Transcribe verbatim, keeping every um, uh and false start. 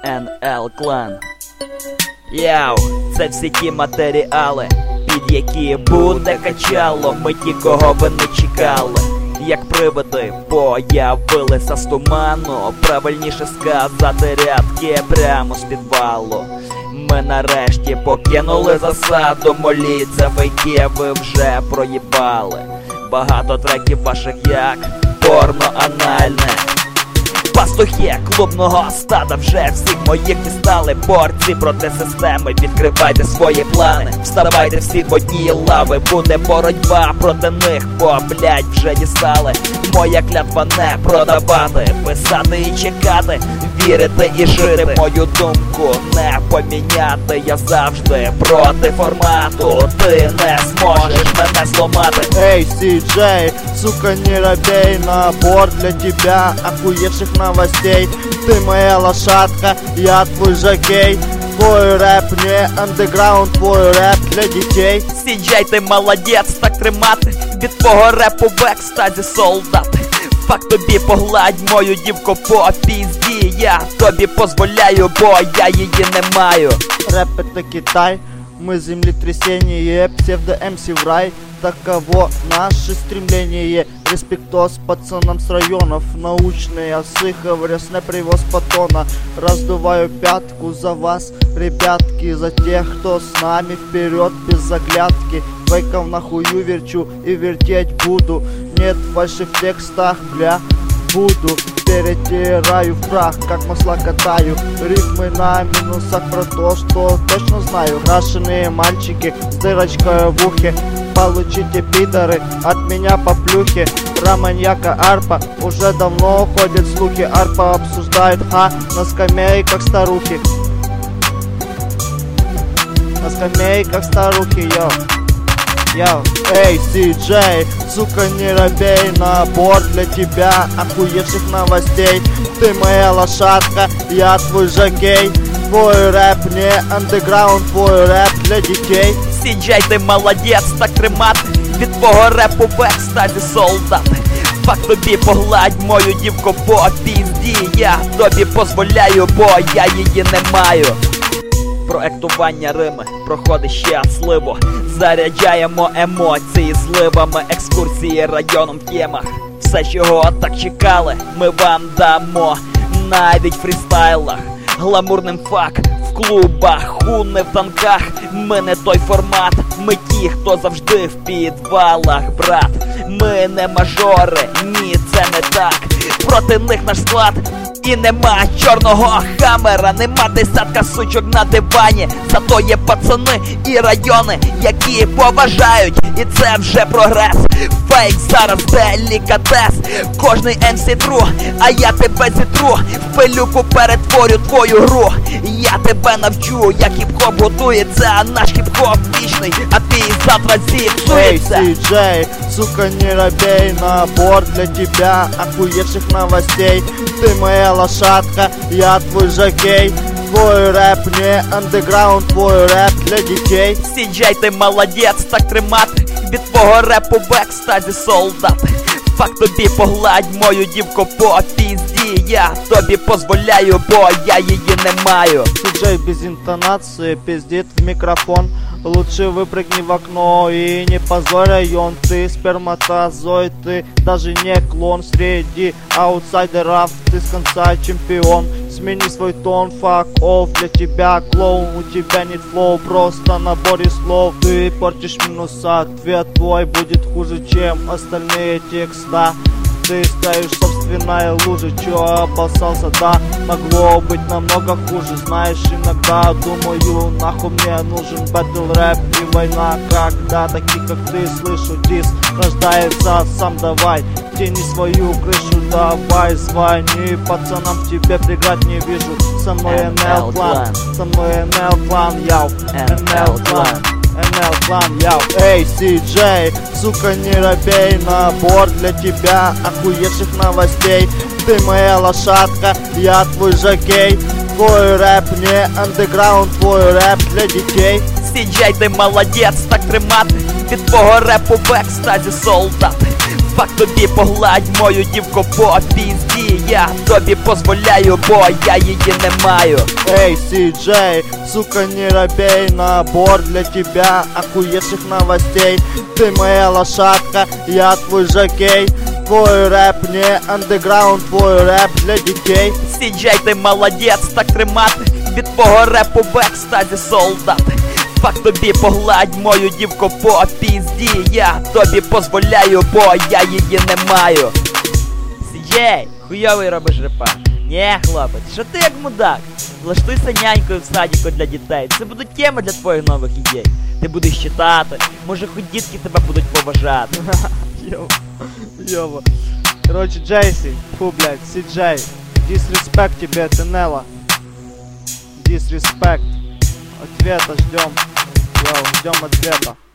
ен ел Clan. Яу, це всі ті матеріали, під які буде качало. Ми ті, кого ви не чекали, як привиди появилися з туману. Правильніше сказати, рядки прямо з підвалу. Ми нарешті покинули засаду, моліться, фейки ви вже проїбали. Багато треків ваших як порно-анальне. Пастухи клубного стада вже всіх моїх дістали. Борці проти системи, відкривайте свої плани. Вставайте всі в одній лави, буде боротьба проти них, бо, блять, вже дістали. Моя клятва не продавати, писати і чекати, вірити і жити. Мою думку не поміняти, я завжди проти формату. Ти не зможеш мене зламати. Эй, Си Джей, сука, не робей, набор для тебя охуевших новостей. Ты моя лошадка, я твой жокей. Твой рэп не андеграунд, твой рэп для дітей. Сі Джей, ти молодець, так тримати. Від твого репу в екстазі солдати. Факт тобі погладь мою дівку по пізді. Я тобі позволяю, бо я її не маю. Рэп это Китай, мы землетрясение, псевдо-эм си в рай. Таково наше стремление. Респектос пацанам с районов. Научные осы, говорят, не привоз батона. Раздуваю пятку за вас, ребятки. За тех, кто с нами, вперед без заглядки. Фейков нахую верчу и вертеть буду. Нет фальши в текстах, бля, буду. Перетираю в прах, как масла катаю. Рифмы на минусах про то, что точно знаю. Крашеные мальчики с дырочкой в ухе. Получите, пидоры, от меня по плюхе. Про маньяка Арпа уже давно ходят слухи. Арпа обсуждает ха на скамейках старухи. На скамейках старухи, йо. Йо. Эй, Си Джей, сука, не робей, набор для тебя охуевших новостей. Ты моя лошадка, я твой жокей. Твой рэп не андеграунд, твой рэп для дітей. Сі Джей, ти молодець, так тримати. Від твого репу в екстазі солдати. Факт тобі погладь мою дівку по пізді. Я тобі позволяю, бо я її не маю. Проектування рими проходить ще сливо. Заряджаємо емоції зливами. Екскурсії районом в темах. Все, чого так чекали, ми вам дамо. Навіть в фрістайлах. Гламурним фак в клубах, хуни в танках. Ми не той формат, ми ті, хто завжди в підвалах, брат. Ми не мажори, ні, це не так. Проти них наш склад. І нема чорного хамера, нема десятка сучок на дивані. Зато є пацани і райони, які поважають, і це вже прогрес. Фейк зараз делікатес, кожний ем сі тру, а я тебе зітру. В пилюку перетворю твою гру. Я тебе навчу, як хіп-хоп готується, а наш хіп-хоп вічний, а ти завтра зіпсується. Эй, Си Джей, сука, не робей, набор для тебя охуевших новостей. Ты моя лошадка, я твой жокей. Твой рэп не андеграунд, твой рэп для дітей. Сі Джей, ти молодець, так тримати. Від твого репу в екстазі солдати. Факт тобі погладь мою дівку по пізді. Я тобі позволяю, бо я її не маю. Си Джей без интонации пиздит в микрофон. Лучше выпрыгни в окно и не позорь район. Ты сперматозоид, ты даже не клон. Среди аутсайдеров ты с конца чемпион. Смени свой тон, fuck off, для тебя клоун. У тебя нет флоу, просто набор из слов. Ты портишь минуса, ответ твой будет хуже, чем остальные текста. Ты ставишь собственная лужа, чё обоссался, да, могло быть намного хуже. Знаешь, иногда думаю, нахуй мне нужен бэтл рэп и война. Когда такие, как ты, слышу дис, рождается сам, давай, тяни свою крышу, давай, звони пацанам, тебе преград не вижу. Со мной эн эл Clan, со мной эн эл Clan, яу, эн эл Clan. эн эл Clan, яу. Эй, Си Джей, сука, не робей, набор для тебя охуевших новостей. Ты моя лошадка, я твой жокей. Твой рэп не андеграунд, твой рэп для дітей. Сі Джей, ти молодець, так тримати. Від твого репу в екстазі солдати. Фак тобі погладь мою дівку по пізді. Я тобі позволяю, бо я її не маю. Эй, Си Джей, сука, не робей, набор для тебя охуевших новостей. Ты моя лошадка, я твой жокей. Твой рэп не андеграунд, твой рэп для детей. Сі Джей, ти молодець, так тримати. Від твого репу в екстазі, солдат. Фак тобі погладь мою дівку по пізді. Я тобі позволяю, бо я її не маю. Сі Джей, хуйовий робиш репа. Нє, хлопець, що ти як мудак? Влаштуйся нянькою в садіку для дітей. Це будуть теми для твоїх нових ідей. Ти будеш читати, може хоч дітки тебе будуть поважати. Йоу, йоу. Короче, Джейси, фу, блядь, Си Джей. Дисреспект тебе, Тенела. Дисреспект. Ответа ждем. Йоу, ждем ответа.